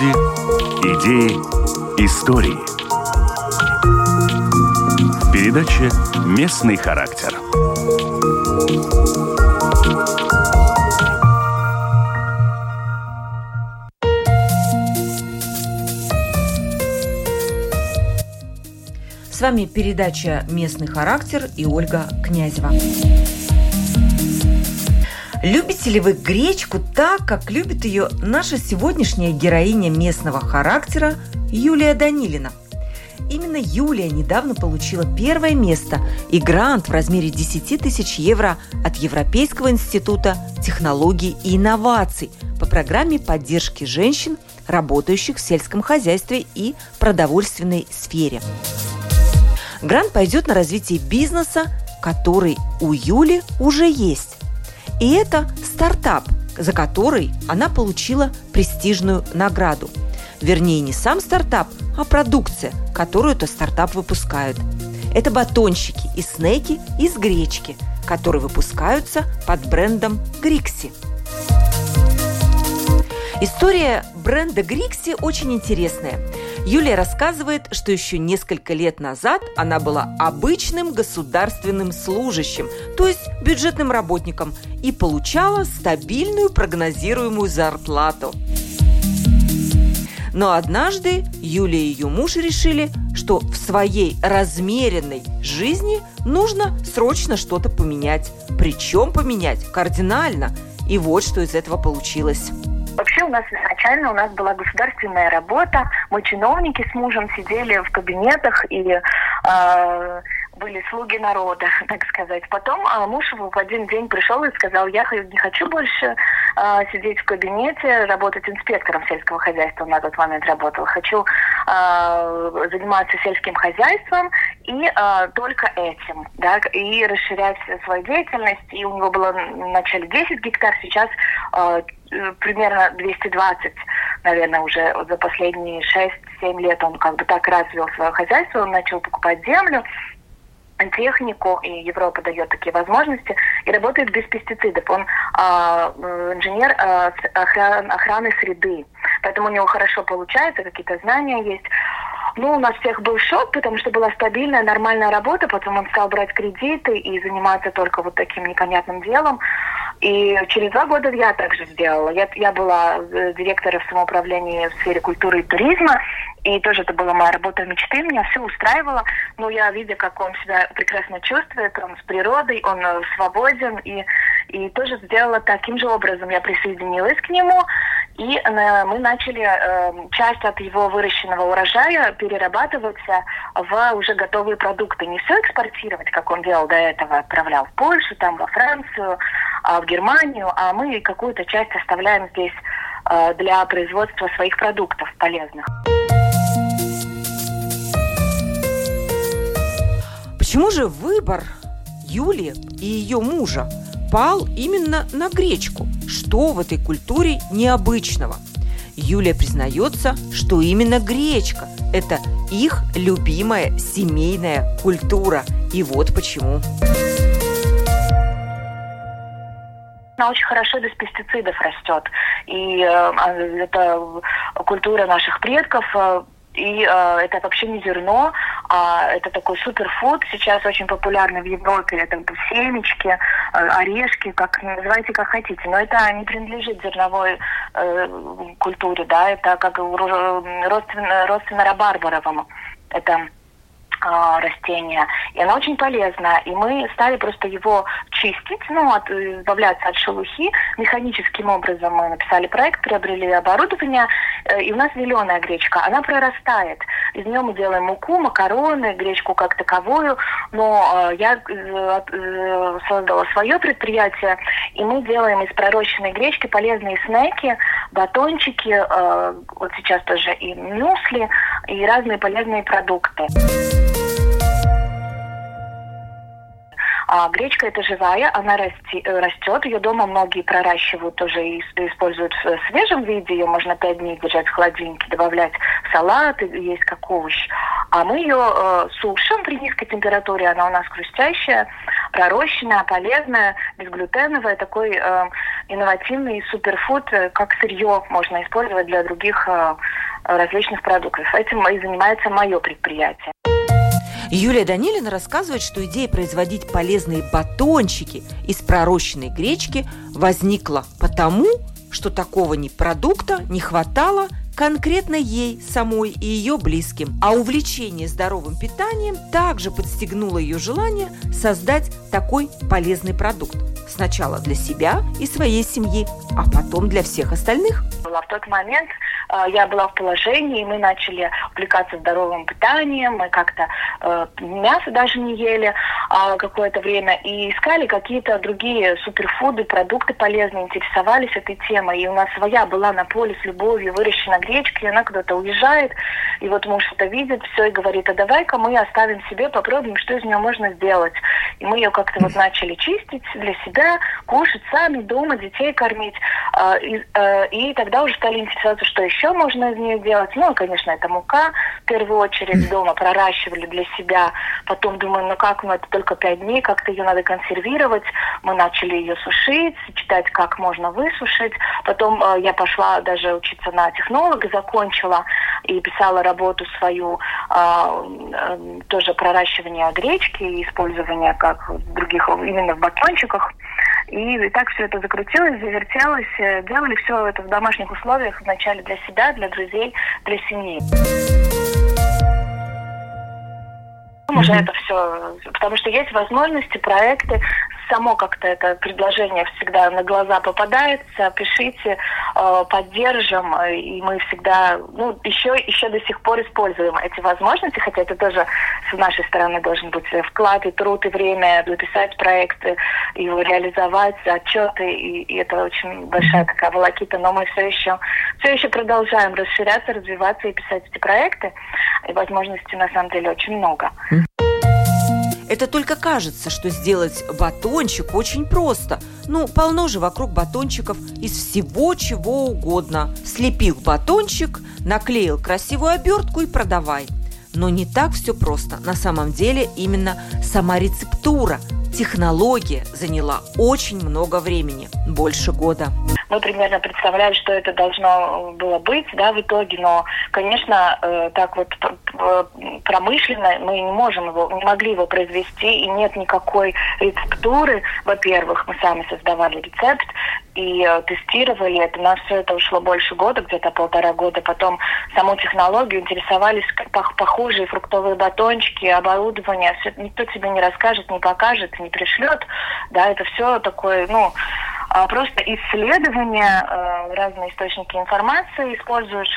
Люди, идеи, истории. В передаче «Местный характер». С вами передача «Местный характер» и Ольга Князева. Любите ли вы гречку так, как любит ее наша сегодняшняя героиня местного характера Юлия Данилина? Именно Юлия недавно получила первое место и грант в размере 10 тысяч евро от Европейского института технологий и инноваций по программе поддержки женщин, работающих в сельском хозяйстве и продовольственной сфере. Грант пойдет на развитие бизнеса, который у Юли уже есть. И это стартап, за который она получила престижную награду. Вернее, не сам стартап, а продукция, которую этот стартап выпускает. Это батончики и снеки из гречки, которые выпускаются под брендом Грикси. История бренда Грикси очень интересная. Юлия рассказывает, что еще несколько лет назад она была обычным государственным служащим, то есть бюджетным работником, и получала стабильную прогнозируемую зарплату. Но однажды Юлия и ее муж решили, что в своей размеренной жизни нужно срочно что-то поменять. Причем поменять кардинально. И вот что из этого получилось. Вообще изначально у нас была государственная работа. Мы чиновники с мужем сидели в кабинетах и были слуги народа, так сказать. Потом муж в один день пришел и сказал: я не хочу больше сидеть в кабинете, работать инспектором сельского хозяйства, на тот момент работал. Хочу заниматься сельским хозяйством и только этим, да, и расширять свою деятельность. И у него было вначале 10 гектар, сейчас примерно 220, наверное, уже за последние 6-7 лет он как бы так развил свое хозяйство, он начал покупать землю, технику, и Европа дает такие возможности, и работает без пестицидов. Он инженер охраны среды, поэтому у него хорошо получается, какие-то знания есть. Ну, у нас всех был шок, потому что была стабильная, нормальная работа, потом он стал брать кредиты и заниматься только вот таким непонятным делом. И через 2 года я также сделала. Я была директором самоуправления в сфере культуры и туризма, и тоже это была моя работа мечты, меня все устраивало. Но я, видя, как он себя прекрасно чувствует, он с природой, он свободен, и тоже сделала таким же образом. Я присоединилась к нему, и мы начали часть от его выращенного урожая перерабатывать в уже готовые продукты. Не все экспортировать, как он делал до этого, отправлял в Польшу, там, во Францию, в Германию, а мы какую-то часть оставляем здесь для производства своих продуктов полезных. Почему же выбор Юли и ее мужа пал именно на гречку? Что в этой культуре необычного? Юлия признается, что именно гречка – это их любимая семейная культура. И вот почему. Она очень хорошо без пестицидов растет. И это культура наших предков. И это вообще не зерно, а это такой суперфуд. Сейчас очень популярный в Европе. Это семечки, орешки, как называйте, как хотите. Но это не принадлежит зерновой культуре, да. Это как родственно рабарбаровому. Это растение. И оно очень полезно. И мы стали просто его чистить, избавляться от шелухи. Механическим образом мы написали проект, приобрели оборудование. И у нас зеленая гречка. Она прорастает. Из нее мы делаем муку, макароны, гречку как таковую. Но я создала свое предприятие, и мы делаем из пророщенной гречки полезные снеки, батончики, вот сейчас тоже и мюсли, и разные полезные продукты. А гречка это живая, она растет, ее дома многие проращивают тоже и используют в свежем виде, ее можно 5 дней держать в холодильнике, добавлять в салат, есть как овощ. А мы ее сушим при низкой температуре, она у нас хрустящая, пророщенная, полезная, безглютеновая, такой инновативный суперфуд, как сырье можно использовать для других различных продуктов. Этим и занимается мое предприятие. Юлия Данилина рассказывает, что идея производить полезные батончики из пророщенной гречки возникла потому, что такого продукта не хватало конкретно ей самой и ее близким. А увлечение здоровым питанием также подстегнуло ее желание создать такой полезный продукт. Сначала для себя и своей семьи, а потом для всех остальных. В тот момент я была в положении, мы начали увлекаться здоровым питанием, мы как-то мясо даже не ели какое-то время и искали какие-то другие суперфуды, продукты полезные, интересовались этой темой. И у нас своя была на поле с любовью выращена гречка, и она куда-то уезжает, и вот муж это видит, все, и говорит: а давай-ка мы оставим себе, попробуем, что из нее можно сделать. И мы ее как-то вот начали чистить для себя, кушать сами, дома, детей кормить. И тогда уже стали интересоваться, что еще можно из нее делать. Ну, конечно, это мука, в первую очередь, дома проращивали для себя. Потом думаю, это только 5 дней, как-то ее надо консервировать. Мы начали ее сушить, читать, как можно высушить. Потом я пошла даже учиться на технолога, закончила и писала работу свою, тоже проращивание гречки и использование как других, именно в батончиках. И так все это закрутилось, завертелось. Делали все это в домашних условиях, вначале для себя, для друзей, для семьи. Уже это все, потому что есть возможности, проекты, само как-то это предложение всегда на глаза попадается, пишите, поддержим, и мы всегда, еще до сих пор используем эти возможности, хотя это тоже с нашей стороны должен быть вклад и труд, и время написать проекты, его реализовать, отчеты, и это очень большая такая волокита, но мы все еще продолжаем расширяться, развиваться и писать эти проекты, и возможностей на самом деле очень много. Это только кажется, что сделать батончик очень просто. Полно же вокруг батончиков из всего чего угодно. Слепил батончик, наклеил красивую обертку и продавай. Но не так все просто. На самом деле именно сама рецептура, технология заняла очень много времени, больше года. Мы примерно представляли, что это должно было быть, в итоге, но, конечно, так вот промышленно мы не могли его произвести, и нет никакой рецептуры. Во-первых, мы сами создавали рецепт и тестировали это. На все это ушло больше года, где-то 1,5 года. Потом саму технологию интересовались похожие фруктовые батончики, оборудование. Все, никто тебе не расскажет, не покажет, не пришлет. Это все такое, просто исследования, разные источники информации используешь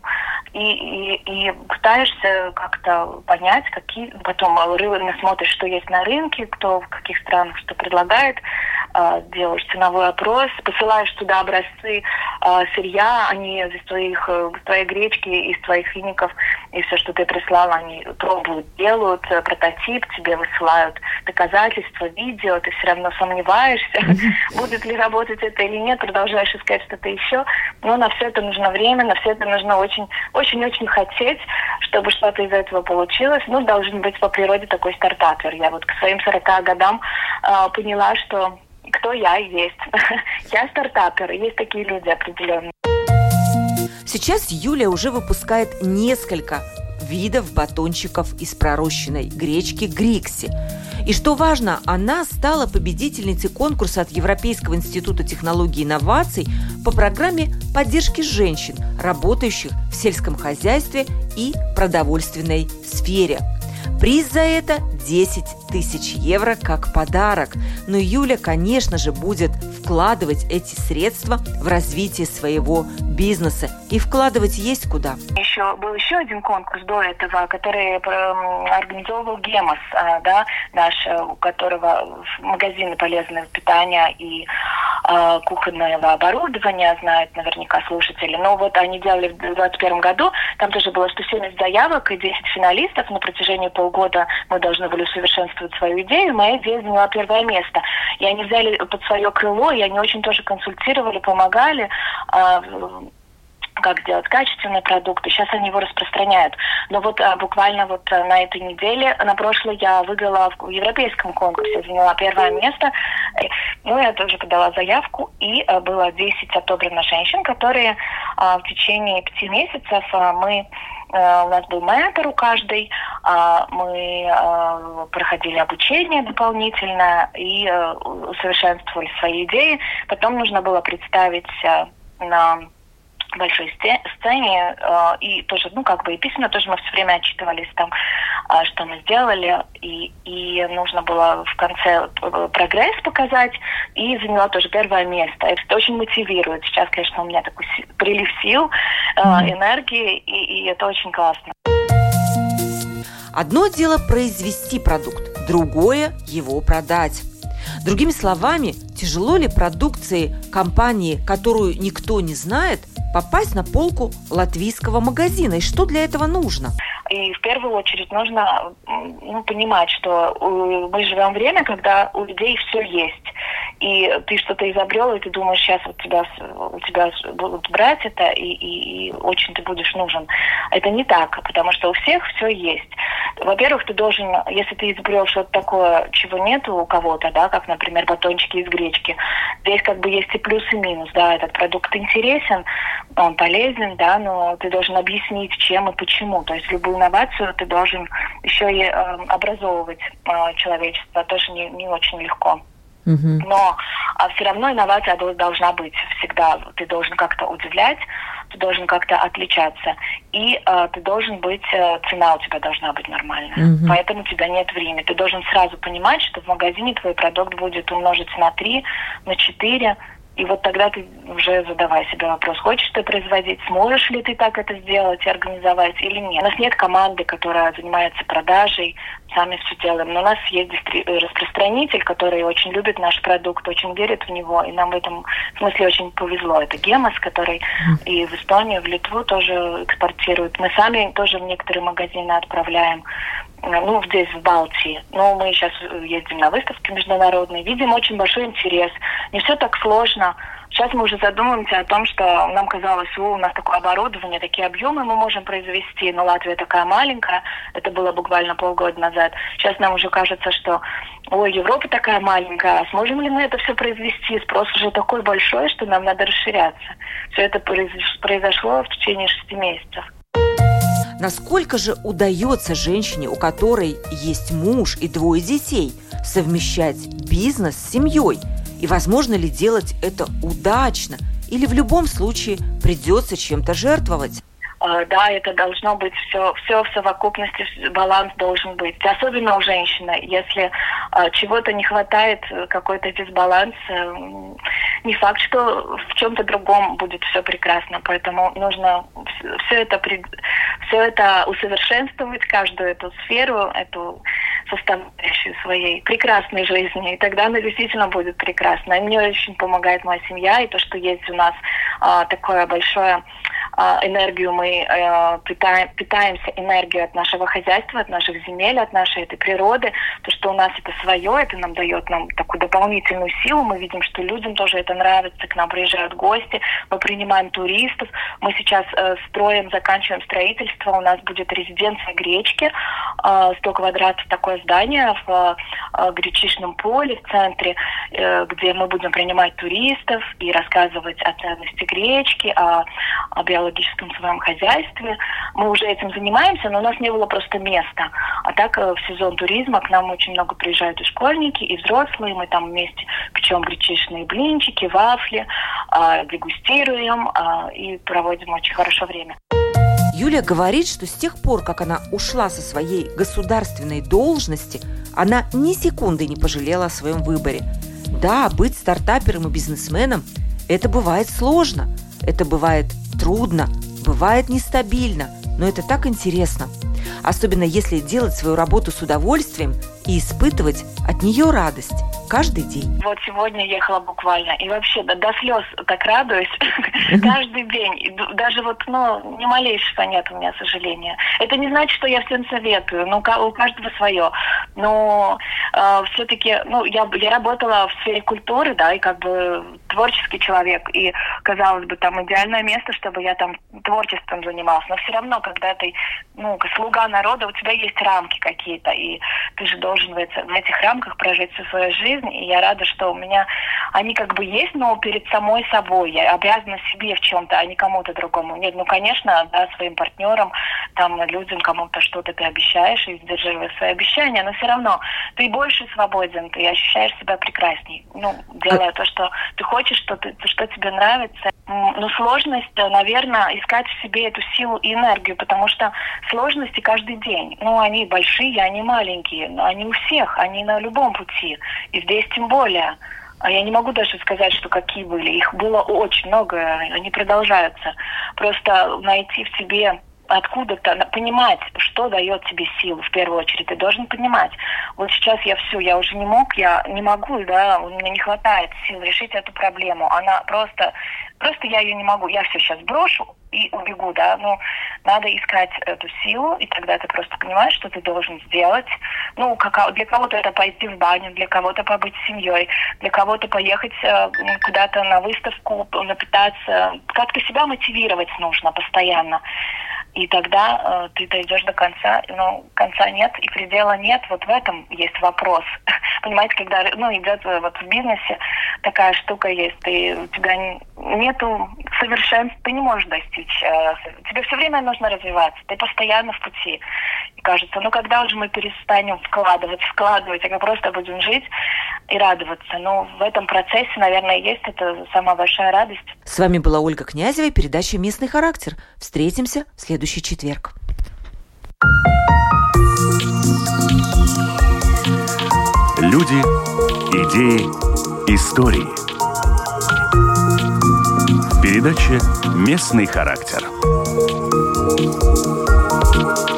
и пытаешься как-то понять, потом смотришь, что есть на рынке, кто в каких странах что предлагает, делаешь ценовой опрос, посылаешь туда образцы сырья, они из твоей гречки, из твоих фиников, и все, что ты прислала, они пробуют, делают прототип, тебе высылают доказательства, видео, ты все равно сомневаешься, будет ли работать это или нет, продолжаешь искать что-то еще, но на все это нужно время, на все это нужно очень-очень хотеть, чтобы что-то из этого получилось. Должен быть по природе такой стартапер. Я вот к своим 40 годам поняла, что кто я есть. Я стартапер, есть такие люди определенные. Сейчас Юлия уже выпускает несколько видов батончиков из пророщенной гречки Грикси. И что важно, она стала победительницей конкурса от Европейского института технологий и инноваций по программе поддержки женщин, работающих в сельском хозяйстве и продовольственной сфере. Приз за это 10 тысяч евро как подарок. Но Юля, конечно же, будет вкладывать эти средства в развитие своего бизнеса. И вкладывать есть куда. Был еще один конкурс до этого, который организовывал Гемос, наш, у которого магазины полезного питания и кухонного оборудования, знают наверняка слушатели. Но вот они делали в 2021 году, там тоже было 170 заявок и 10 финалистов. На протяжении полгода мы должны были усовершенствовать свою идею. Моя идея заняла 1 место. И они взяли под свое крыло, и они очень тоже консультировали, помогали, как сделать качественный продукт, и сейчас они его распространяют. Но вот буквально вот на этой неделе, на прошлой, я выиграла в европейском конкурсе, заняла первое место. Ну, я тоже подала заявку, и было 10 отобрано женщин, которые в течение 5 месяцев у нас был ментор у каждой, мы проходили обучение дополнительно и усовершенствовали свои идеи. Потом нужно было представить на большой сцене, и тоже, и письменно тоже мы все время отчитывались там, что мы сделали, и нужно было в конце прогресс показать, и заняла тоже первое место. Это очень мотивирует. Сейчас, конечно, у меня такой прилив сил, энергии, и это очень классно. Одно дело произвести продукт, другое – его продать. Другими словами, тяжело ли продукции компании, которую никто не знает, попасть на полку латвийского магазина? И что для этого нужно? И в первую очередь нужно понимать, что мы живем в время, когда у людей все есть. И ты что-то изобрел, и ты думаешь, сейчас у тебя будут брать это, и очень ты будешь нужен. Это не так, потому что у всех все есть. Во-первых, ты должен, если ты изобрел что-то такое, чего нету у кого-то, да, как, например, батончики из гречки, здесь есть и плюс, и минус, да, этот продукт интересен, он полезен, да, но ты должен объяснить, чем и почему. То есть любую инновацию ты должен еще и образовывать человечество, тоже не очень легко. Но все равно инновация должна быть всегда. Ты должен как-то удивлять, ты должен как-то отличаться. И ты должен быть, цена у тебя должна быть нормальная. Поэтому у тебя нет времени. Ты должен сразу понимать, что в магазине твой продукт будет умножиться на 3, на 4. И вот тогда ты уже задавай себе вопрос, хочешь ты производить, сможешь ли ты так это сделать и организовать или нет. У нас нет команды, которая занимается продажей, сами все делаем. Но у нас есть распространитель, который очень любит наш продукт, очень верит в него, и нам в этом смысле очень повезло. Это Гемос, который и в Эстонию, в Литву тоже экспортирует. Мы сами тоже в некоторые магазины отправляем. Здесь, в Балтии. Мы сейчас ездим на выставки международные, видим очень большой интерес. Не все так сложно. Сейчас мы уже задумываемся о том, что нам казалось, у нас такое оборудование, такие объемы мы можем произвести, но Латвия такая маленькая, это было буквально полгода назад. Сейчас нам уже кажется, что Европа такая маленькая, сможем ли мы это все произвести? Спрос уже такой большой, что нам надо расширяться. Все это произошло в течение 6 месяцев. Насколько же удается женщине, у которой есть муж и 2 детей, совмещать бизнес с семьей? И возможно ли делать это удачно? Или в любом случае придется чем-то жертвовать? Да, это должно быть все в совокупности, баланс должен быть. Особенно у женщины. Если чего-то не хватает, какой-то дисбаланс, не факт, что в чем-то другом будет все прекрасно. Поэтому нужно все это усовершенствовать, каждую эту сферу, эту составляющую своей прекрасной жизни. И тогда она действительно будет прекрасна. И мне очень помогает моя семья, и то, что есть у нас такое большое энергию, мы питаемся энергией от нашего хозяйства, от наших земель, от нашей этой природы. То, что у нас это свое, это нам дает такую дополнительную силу. Мы видим, что людям тоже это нравится, к нам приезжают гости, мы принимаем туристов. Мы сейчас заканчиваем строительство, у нас будет резиденция гречки, 100 квадратов такое здание в гречишном поле в центре, где мы будем принимать туристов и рассказывать о ценности гречки, о биологическом своем хозяйстве. Мы уже этим занимаемся, но у нас не было просто места. А так в сезон туризма к нам очень много приезжают и школьники, и взрослые. Мы там вместе печем гречишные блинчики, вафли, дегустируем и проводим очень хорошее время. Юлия говорит, что с тех пор, как она ушла со своей государственной должности, она ни секунды не пожалела о своем выборе. Да, быть стартапером и бизнесменом – это бывает сложно, это бывает трудно, бывает нестабильно, но это так интересно. Особенно если делать свою работу с удовольствием и испытывать от нее радость. каждый день. Вот сегодня ехала буквально, и вообще до слез так радуюсь каждый день. И даже ни малейшего нет у меня сожаления. Это не значит, что я всем советую, у каждого свое. Но все-таки, я работала в сфере культуры, да, и как бы творческий человек, и, казалось бы, там идеальное место, чтобы я там творчеством занималась. Но все равно, когда ты, слуга народа, у тебя есть рамки какие-то, и ты же должен в этих рамках прожить всю свою жизнь. И я рада, что у меня они как бы есть, но перед самой собой. Я обязана себе в чем-то, а не кому-то другому. Нет, конечно, да, своим партнерам, там, людям, кому-то что-то ты обещаешь и сдерживаешь свои обещания, но все равно ты больше свободен, ты ощущаешь себя прекрасней. Делая то, что ты хочешь, что тебе нравится. Но сложность, наверное, искать в себе эту силу и энергию, потому что сложности каждый день. Они большие, они маленькие, но они у всех, они на любом пути. И здесь тем более. А я не могу даже сказать, что какие были. Их было очень много, они продолжаются. Просто найти в себе откуда-то, понимать, что дает тебе силу, в первую очередь. Ты должен понимать. Вот сейчас я уже не могу, да, у меня не хватает сил решить эту проблему. Она просто я ее не могу. Я все сейчас брошу и убегу, да. Надо искать эту силу, и тогда ты просто понимаешь, что ты должен сделать. Для кого-то это пойти в баню, для кого-то побыть с семьей, для кого-то поехать куда-то на выставку, напитаться. Как-то себя мотивировать нужно постоянно. И тогда ты дойдешь до конца, но конца нет и предела нет. Вот в этом есть вопрос. Понимаете, когда идет в бизнесе такая штука есть, у тебя нету совершенства, ты не можешь достичь. Тебе все время нужно развиваться, ты постоянно в пути. И кажется, когда уже мы перестанем вкладывать, а мы просто будем жить и радоваться. В этом процессе, наверное, есть это самая большая радость. С вами была Ольга Князева и передача «Местный характер». Встретимся в следующий четверг. Люди, идеи, истории. В передаче «Местный характер».